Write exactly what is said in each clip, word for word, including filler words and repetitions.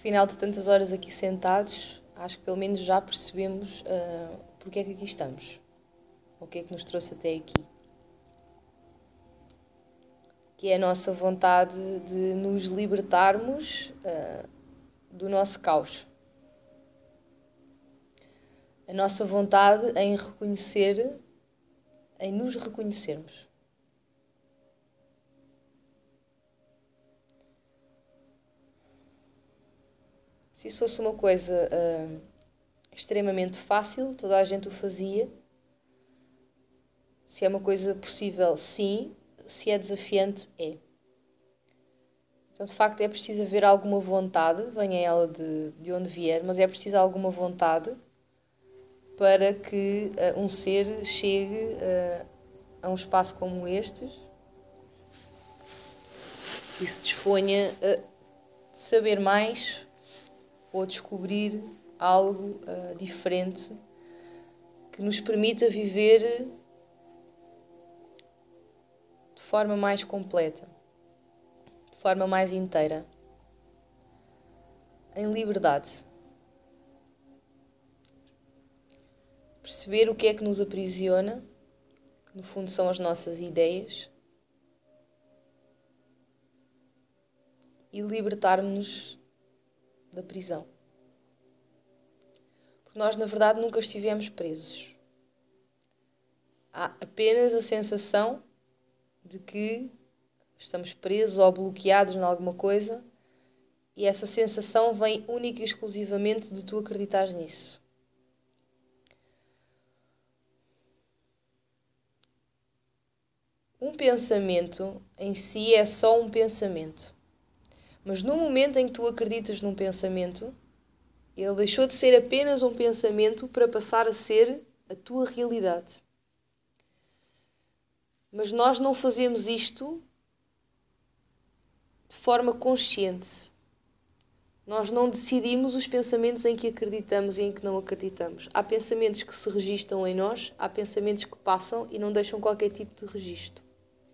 final de tantas horas aqui sentados, acho que pelo menos já percebemos uh, porque é que aqui estamos. O que é que nos trouxe até aqui. Que é a nossa vontade de nos libertarmos uh, do nosso caos. A nossa vontade em reconhecer, em nos reconhecermos. Se isso fosse uma coisa uh, extremamente fácil, toda a gente o fazia. Se é uma coisa possível, sim. Se é desafiante, é. Então, de facto, é preciso haver alguma vontade, venha ela de, de onde vier, mas é preciso alguma vontade para que uh, um ser chegue uh, a um espaço como este e se disponha a saber mais ou descobrir algo uh, diferente que nos permita viver de forma mais completa, de forma mais inteira, em liberdade. Perceber o que é que nos aprisiona, que no fundo são as nossas ideias, e libertar-nos da prisão. Porque nós, na verdade, nunca estivemos presos. Há apenas a sensação de que estamos presos ou bloqueados em alguma coisa, e essa sensação vem única e exclusivamente de tu acreditares nisso. Um pensamento em si é só um pensamento. Mas no momento em que tu acreditas num pensamento, ele deixou de ser apenas um pensamento para passar a ser a tua realidade. Mas nós não fazemos isto de forma consciente. Nós não decidimos os pensamentos em que acreditamos e em que não acreditamos. Há pensamentos que se registam em nós, há pensamentos que passam e não deixam qualquer tipo de registro.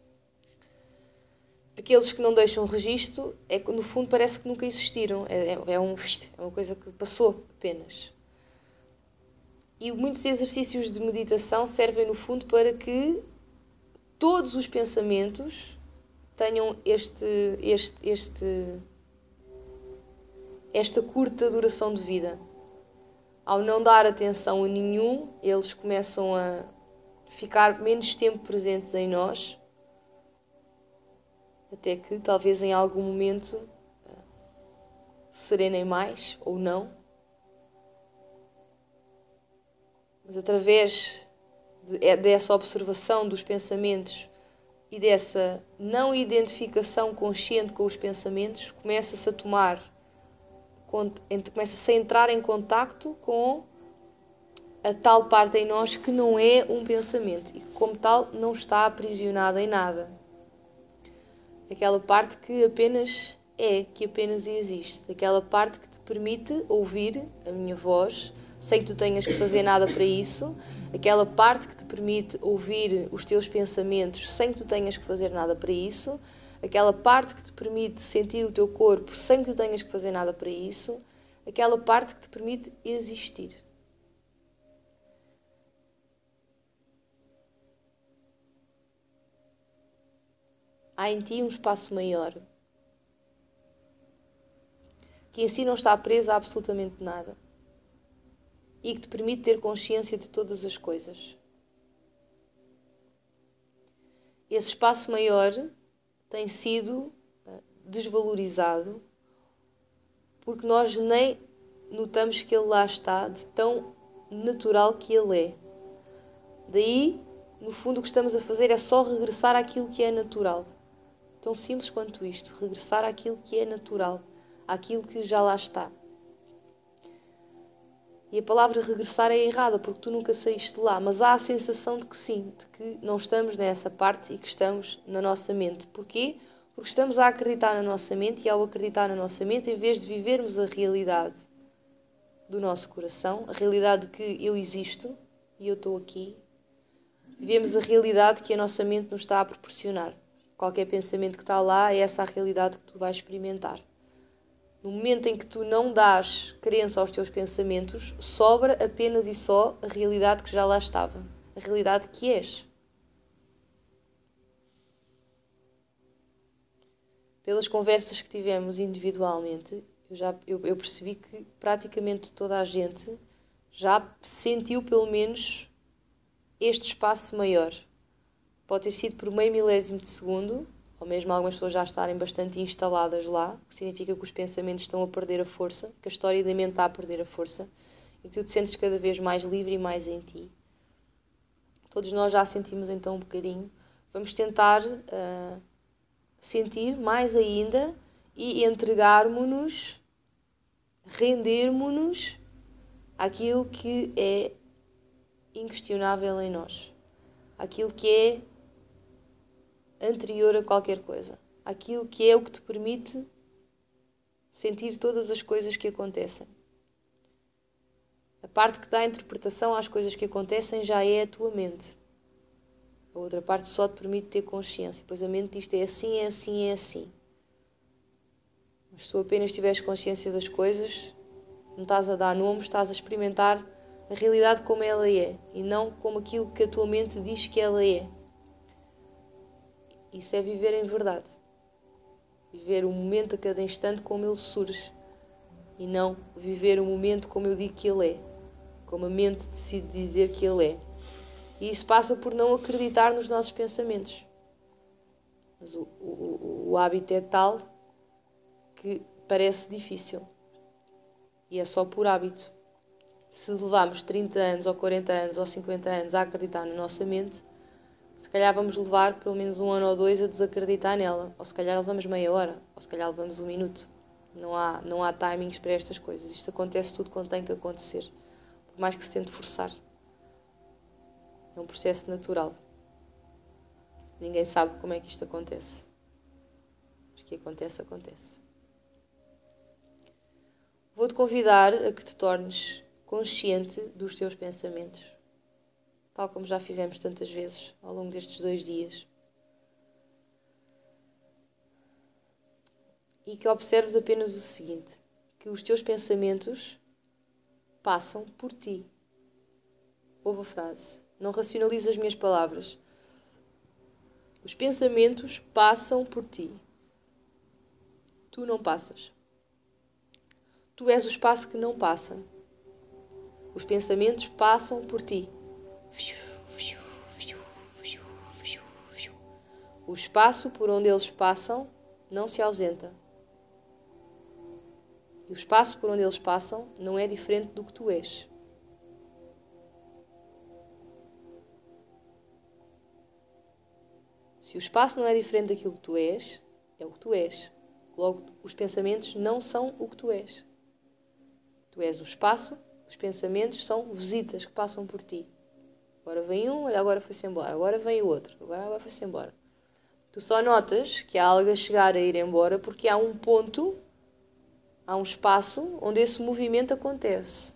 Aqueles que não deixam registro, é que no fundo parece que nunca existiram. É, é, é, um, é uma coisa que passou apenas. E muitos exercícios de meditação servem no fundo para que todos os pensamentos tenham este, este, este, esta curta duração de vida. Ao não dar atenção a nenhum, eles começam a ficar menos tempo presentes em nós, até que talvez em algum momento serenem mais ou não. Mas através de, dessa observação dos pensamentos e dessa não identificação consciente com os pensamentos, começa-se a tomar, começa-se a entrar em contacto com a tal parte em nós que não é um pensamento e que, como tal, não está aprisionada em nada. Aquela parte que apenas é, que apenas existe. Aquela parte que te permite ouvir a minha voz sem que tu tenhas que fazer nada para isso. Aquela parte que te permite ouvir os teus pensamentos sem que tu tenhas que fazer nada para isso. Aquela parte que te permite sentir o teu corpo sem que tu tenhas que fazer nada para isso. Aquela parte que te permite existir. Há em ti um espaço maior, que em si não está preso a absolutamente nada e que te permite ter consciência de todas as coisas. Esse espaço maior tem sido desvalorizado porque nós nem notamos que ele lá está, de tão natural que ele é. Daí, no fundo, o que estamos a fazer é só regressar àquilo que é natural. Tão simples quanto isto, regressar àquilo que é natural, àquilo que já lá está. E a palavra regressar é errada, porque tu nunca saíste de lá, mas há a sensação de que sim, de que não estamos nessa parte e que estamos na nossa mente. Porquê? Porque estamos a acreditar na nossa mente e ao acreditar na nossa mente, em vez de vivermos a realidade do nosso coração, a realidade de que eu existo e eu estou aqui, vivemos a realidade que a nossa mente nos está a proporcionar. Qualquer pensamento que está lá é essa a realidade que tu vais experimentar. No momento em que tu não dás crença aos teus pensamentos, sobra apenas e só a realidade que já lá estava. A realidade que és. Pelas conversas que tivemos individualmente, eu, já, eu, eu percebi que praticamente toda a gente já sentiu pelo menos este espaço maior. Pode ter sido por meio milésimo de segundo, ou mesmo algumas pessoas já estarem bastante instaladas lá, que significa que os pensamentos estão a perder a força, que a história da mente está a perder a força, e que tu te sentes cada vez mais livre e mais em ti. Todos nós já sentimos então um bocadinho. Vamos tentar uh, sentir mais ainda e entregarmos-nos, rendermos-nos àquilo que é inquestionável em nós. Aquilo que é anterior a qualquer coisa. Aquilo que é o que te permite sentir todas as coisas que acontecem. A parte que dá interpretação às coisas que acontecem já é a tua mente. A outra parte só te permite ter consciência. Pois a mente diz é assim, é assim, é assim. Mas se tu apenas tiveres consciência das coisas, não estás a dar nomes, estás a experimentar a realidade como ela é. E não como aquilo que a tua mente diz que ela é. Isso é viver em verdade. Viver o momento a cada instante como ele surge. E não viver o momento como eu digo que ele é. Como a mente decide dizer que ele é. E isso passa por não acreditar nos nossos pensamentos. Mas o, o, o hábito é tal que parece difícil. E é só por hábito. Se levarmos trinta anos, ou quarenta anos, ou cinquenta anos a acreditar na nossa mente, se calhar vamos levar pelo menos um ano ou dois a desacreditar nela. Ou se calhar levamos meia hora. Ou se calhar levamos um minuto. Não há, não há timings para estas coisas. Isto acontece tudo quando tem que acontecer. Por mais que se tente forçar. É um processo natural. Ninguém sabe como é que isto acontece. Mas que acontece, acontece. Vou-te convidar a que te tornes consciente dos teus pensamentos. Tal como já fizemos tantas vezes ao longo destes dois dias. E que observes apenas o seguinte, que os teus pensamentos passam por ti. Ouve a frase. Não racionaliza as minhas palavras. Os pensamentos passam por ti. Tu não passas. Tu és o espaço que não passa. Os pensamentos passam por ti. O espaço por onde eles passam não se ausenta. E o espaço por onde eles passam não é diferente do que tu és. Se o espaço não é diferente daquilo que tu és, é o que tu és. Logo, os pensamentos não são o que tu és. Tu és o espaço, os pensamentos são visitas que passam por ti. Agora vem um, olha, agora foi-se embora. Agora vem o outro, agora, agora foi-se embora. Tu só notas que há algo a chegar a ir embora porque há um ponto, há um espaço onde esse movimento acontece.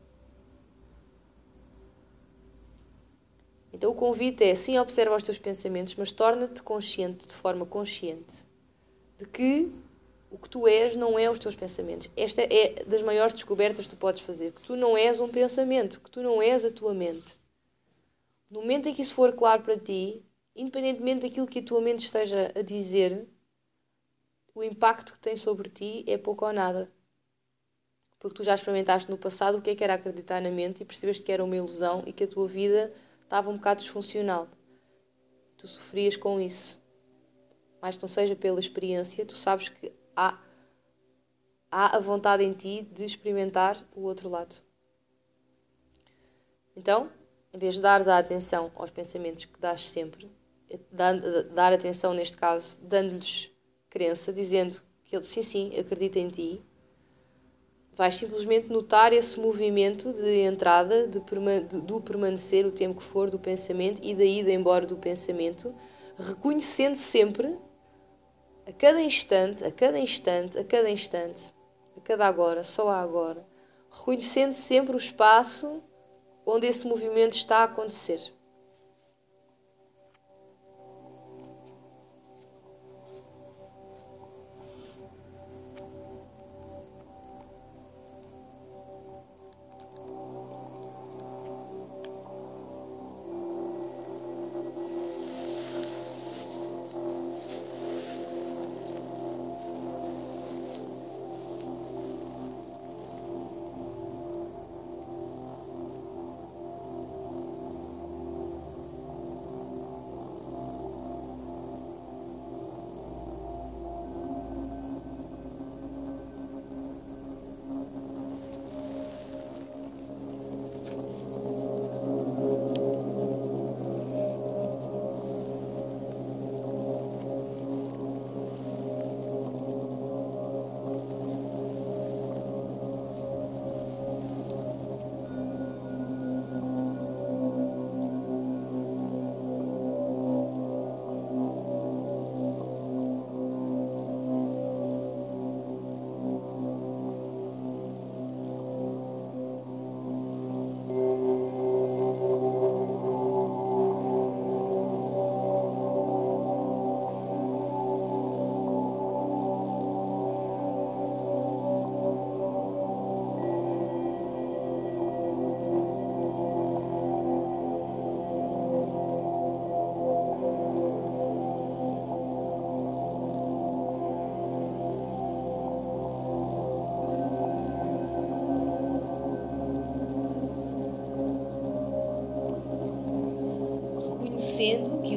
Então o convite é, sim, observa os teus pensamentos, mas torna-te consciente, de forma consciente, de que o que tu és não é os teus pensamentos. Esta é das maiores descobertas que tu podes fazer. Que tu não és um pensamento, que tu não és a tua mente. No momento em que isso for claro para ti, independentemente daquilo que a tua mente esteja a dizer, o impacto que tem sobre ti é pouco ou nada. Porque tu já experimentaste no passado o que é que era acreditar na mente e percebeste que era uma ilusão e que a tua vida estava um bocado disfuncional. Tu sofrias com isso. Mais que não seja pela experiência, tu sabes que há, há a vontade em ti de experimentar o outro lado. Então, em vez de dares a atenção aos pensamentos que dás sempre, dar atenção neste caso, dando-lhes crença, dizendo que ele, sim, sim, acredita em ti, vais simplesmente notar esse movimento de entrada, de, de, do permanecer o tempo que for do pensamento e da ida embora do pensamento, reconhecendo sempre, a cada instante, a cada instante, a cada instante, a cada agora, só a agora, reconhecendo sempre o espaço onde esse movimento está a acontecer.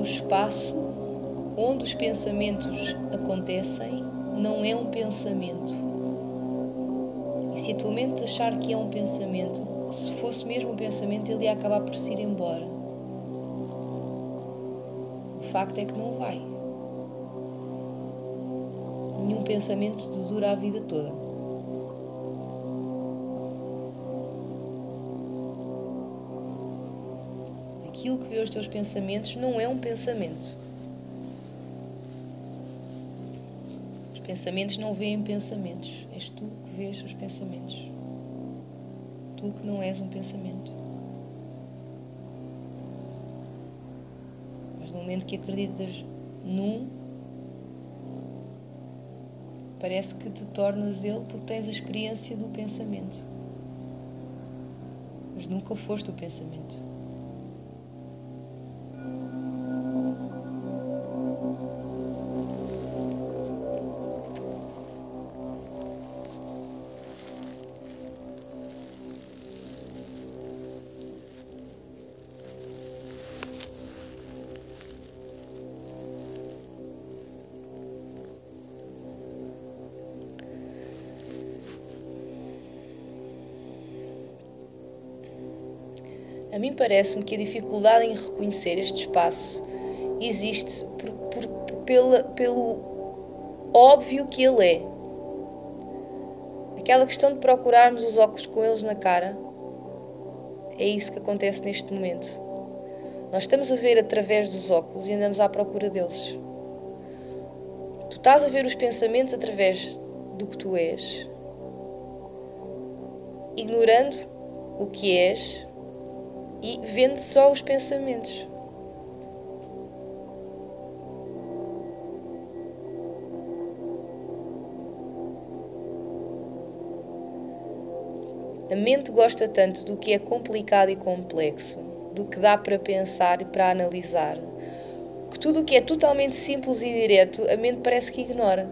espaço onde os pensamentos acontecem não é um pensamento. E se a tua mente achar que é um pensamento, se fosse mesmo um pensamento, ele ia acabar por se ir embora. O facto é que não vai. Nenhum pensamento te dura a vida toda. Aquilo que vê os teus pensamentos não é um pensamento. Os pensamentos não veem pensamentos. És tu que vês os pensamentos. Tu que não és um pensamento. Mas no momento que acreditas num, parece que te tornas ele porque tens a experiência do pensamento. Mas nunca foste o pensamento. A mim parece-me que a dificuldade em reconhecer este espaço existe por, por, pela, pelo óbvio que ele é. Aquela questão de procurarmos os óculos com eles na cara, é isso que acontece neste momento. Nós estamos a ver através dos óculos e andamos à procura deles. Tu estás a ver os pensamentos através do que tu és, ignorando o que és e vendo só os pensamentos. A mente gosta tanto do que é complicado e complexo, do que dá para pensar e para analisar, que tudo o que é totalmente simples e direto, a mente parece que ignora.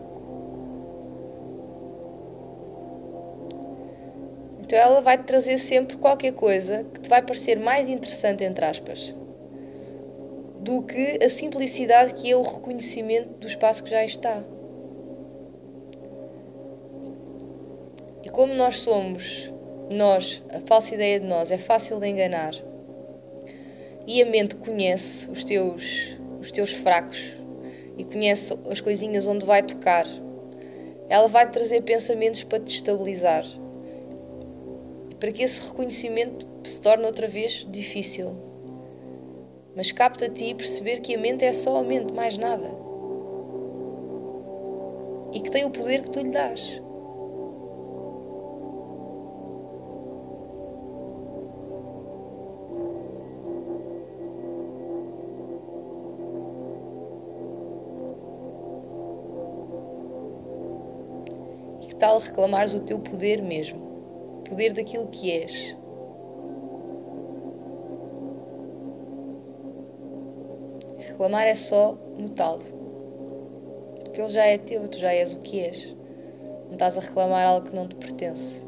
Então ela vai-te trazer sempre qualquer coisa que te vai parecer mais interessante, entre aspas, do que a simplicidade que é o reconhecimento do espaço que já está. E como nós somos, nós, a falsa ideia de nós é fácil de enganar, e a mente conhece os teus, os teus fracos e conhece as coisinhas onde vai tocar, ela vai-te trazer pensamentos para te estabilizar. Para que esse reconhecimento se torne outra vez difícil. Mas capta a ti perceber que a mente é só a mente, mais nada. E que tem o poder que tu lhe dás. E que tal reclamares o teu poder mesmo? Poder daquilo que és. Reclamar é só notá-lo. Porque ele já é teu, tu já és o que és. Não estás a reclamar algo que não te pertence.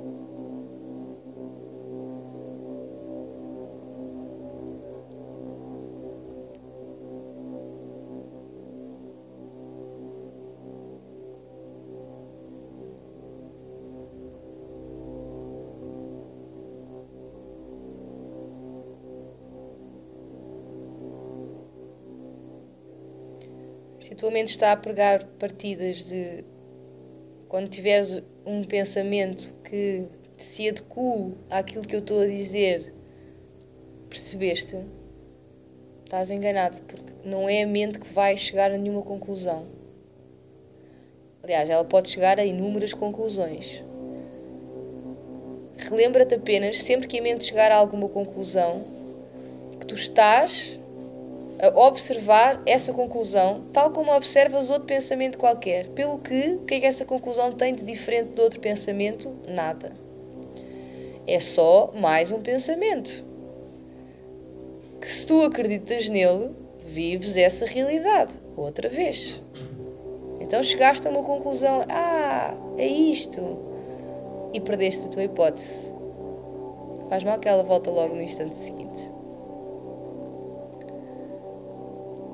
Se a tua mente está a pregar partidas de quando tiveres um pensamento que se adequa àquilo que eu estou a dizer, percebeste? Estás enganado, porque não é a mente que vai chegar a nenhuma conclusão. Aliás, ela pode chegar a inúmeras conclusões. Relembra-te apenas, sempre que a mente chegar a alguma conclusão, que tu estás a observar essa conclusão, tal como observas outro pensamento qualquer. Pelo que, o que é que essa conclusão tem de diferente de outro pensamento? Nada. É só mais um pensamento. Que se tu acreditas nele, vives essa realidade. Outra vez. Então chegaste a uma conclusão. Ah, é isto. E perdeste a tua hipótese. Faz mal que ela volta logo no instante seguinte.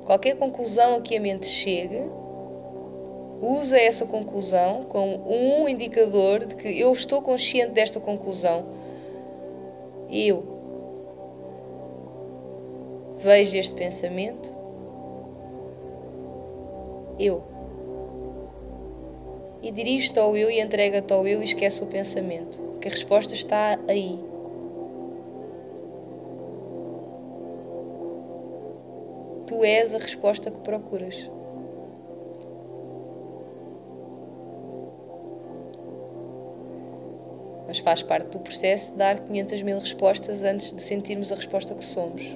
Qualquer conclusão a que a mente chegue, usa essa conclusão como um indicador de que eu estou consciente desta conclusão. Eu vejo este pensamento. Eu. E dirige-te ao eu e entrega-te ao eu e esquece o pensamento. Que a resposta está aí. Tu és a resposta que procuras. Mas faz parte do processo de dar quinhentas mil respostas antes de sentirmos a resposta que somos.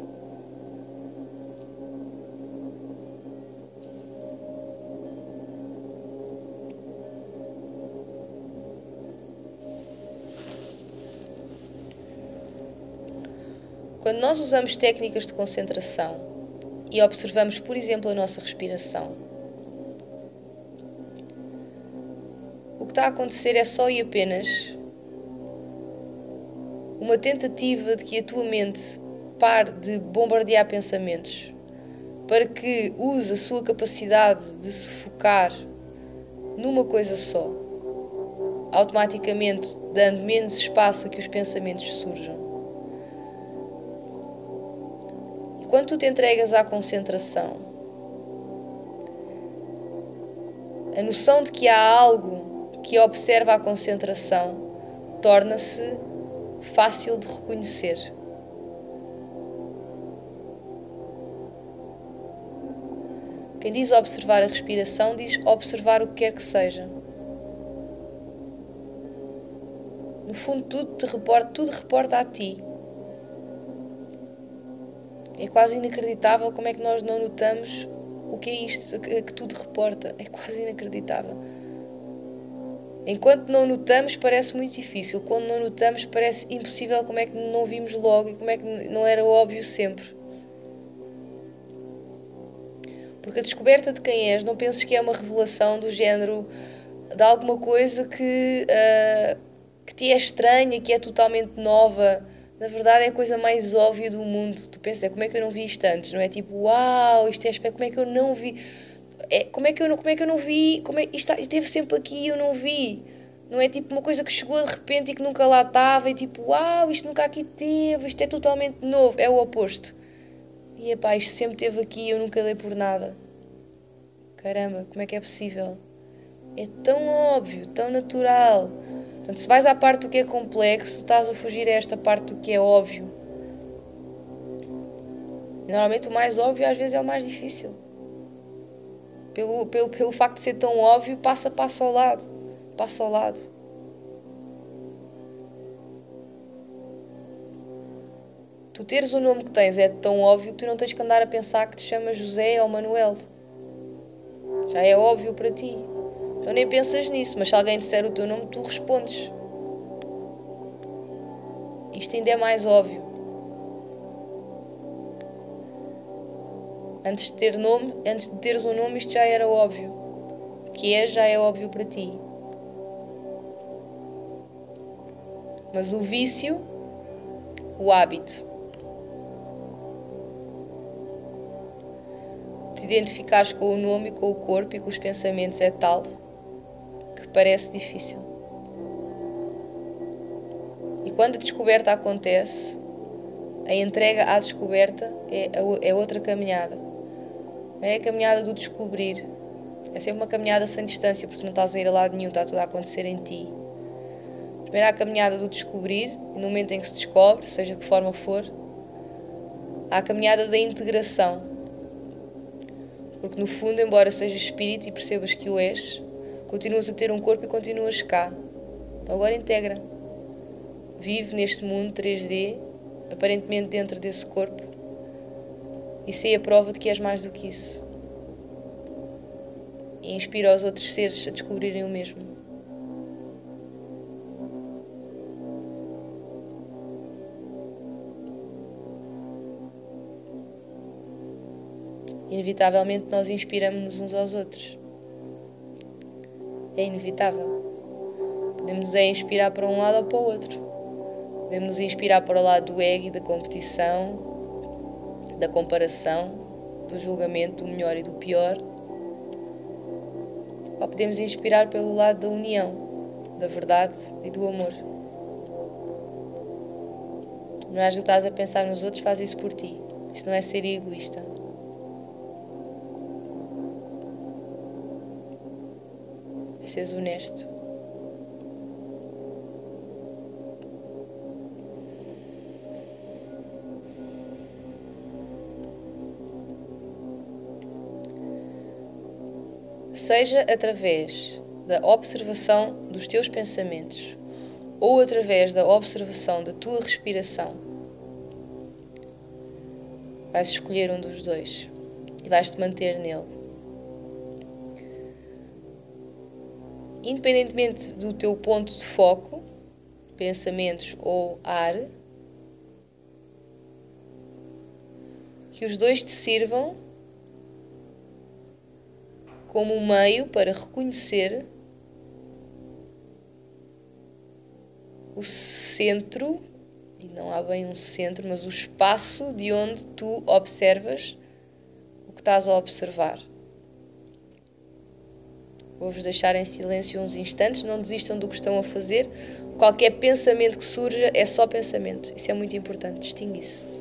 Quando nós usamos técnicas de concentração e observamos, por exemplo, a nossa respiração, o que está a acontecer é só e apenas uma tentativa de que a tua mente pare de bombardear pensamentos para que use a sua capacidade de se focar numa coisa só, automaticamente dando menos espaço a que os pensamentos surjam. E quando tu te entregas à concentração, a noção de que há algo que observa a concentração torna-se fácil de reconhecer. Quem diz observar a respiração, diz observar o que quer que seja. No fundo, tudo te reporta, tudo reporta a ti. É quase inacreditável como é que nós não notamos o que é isto, que, que tudo reporta. É quase inacreditável. Enquanto não notamos, parece muito difícil. Quando não notamos, parece impossível. Como é que não vimos logo e como é que não era óbvio sempre. Porque a descoberta de quem és, não penses que é uma revelação do género de alguma coisa que, uh, que te é estranha, que é totalmente nova. Na verdade é a coisa mais óbvia do mundo. Tu pensas, é, como é que eu não vi isto antes? Não é tipo, uau, isto é espetacular, como é que eu não vi? É, como, é que eu não, como é que eu não vi? Como é, isto esteve sempre aqui e eu não vi. Não é tipo uma coisa que chegou de repente e que nunca lá estava. E tipo, uau, isto nunca aqui teve, isto é totalmente novo. É o oposto. E epá, isto sempre esteve aqui e eu nunca dei por nada. Caramba, como é que é possível? É tão óbvio, tão natural. Portanto, se vais à parte do que é complexo, estás a fugir a esta parte do que é óbvio. E normalmente o mais óbvio às vezes é o mais difícil. Pelo, pelo, pelo facto de ser tão óbvio, passa, passa ao lado. Passa ao lado. Tu teres o nome que tens é tão óbvio que tu não tens que andar a pensar que te chamas José ou Manuel. Já é óbvio para ti. Então nem pensas nisso, mas se alguém disser o teu nome, tu respondes. Isto ainda é mais óbvio. Antes de ter nome, antes de teres um nome, isto já era óbvio. O que é, já é óbvio para ti. Mas o vício, o hábito de identificares com o nome e com o corpo e com os pensamentos é tal que parece difícil. E quando a descoberta acontece, a entrega à descoberta é, é outra caminhada. É a caminhada do descobrir. É sempre uma caminhada sem distância, porque tu não estás a ir a lado nenhum, está tudo a acontecer em ti. Primeiro há a caminhada do descobrir, e no momento em que se descobre, seja de que forma for, há a caminhada da integração. Porque no fundo, embora sejas espírito e percebas que o és, continuas a ter um corpo e continuas cá. Então agora integra. Vive neste mundo três D, aparentemente dentro desse corpo, e sei a prova de que és mais do que isso. E inspira os outros seres a descobrirem o mesmo. Inevitavelmente nós inspiramos-nos uns aos outros. É inevitável. Podemos é inspirar para um lado ou para o outro. Podemos inspirar para o lado do ego e da competição, da comparação, do julgamento, do melhor e do pior, ou podemos inspirar pelo lado da união, da verdade e do amor. Não é que estás a pensar nos outros, faz isso por ti. Isso não é ser egoísta. É seres honesto. Seja através da observação dos teus pensamentos ou através da observação da tua respiração, vais escolher um dos dois e vais-te manter nele. Independentemente do teu ponto de foco, pensamentos ou ar, que os dois te sirvam como um meio para reconhecer o centro, e não há bem um centro, mas o espaço de onde tu observas o que estás a observar. Vou-vos deixar em silêncio uns instantes, não desistam do que estão a fazer. Qualquer pensamento que surja é só pensamento. Isso é muito importante, distingue isso.